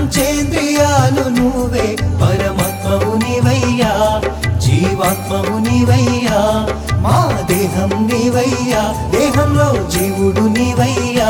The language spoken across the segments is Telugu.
పంచేంద్రియాలు నువ్వే పరమాత్మవు నీవయ్యా జీవాత్మవు నీవయ్యా మా దేహం నీవయ్యా దేహంలో జీవుడు నీవయ్యా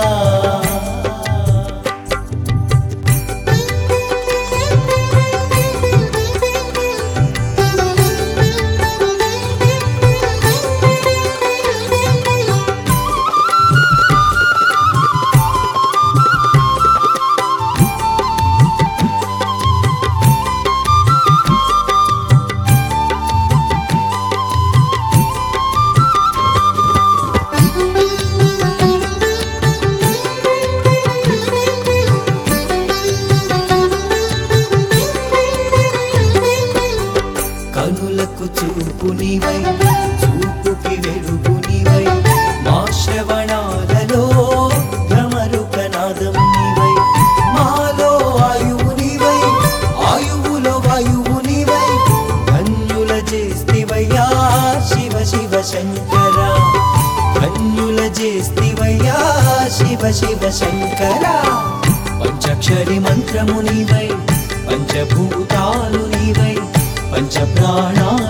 కనులకు చూపు నీవై చూపుకి వెలుగు నీవై మా శ్రవణాలలో భ్రమరుకనాదం నీవై మాలో ఆయువు నీవై ఆయువులో వాయువు నీవై ధన్యుల చేస్తివయ్యా శివ శివ శంకర ధన్యుల చేస్తివయ్యా శివ శివ శంకర పంచాక్షరి మంత్రము నీవై పంచభూతాలు నీవై పంచ ప్రాణా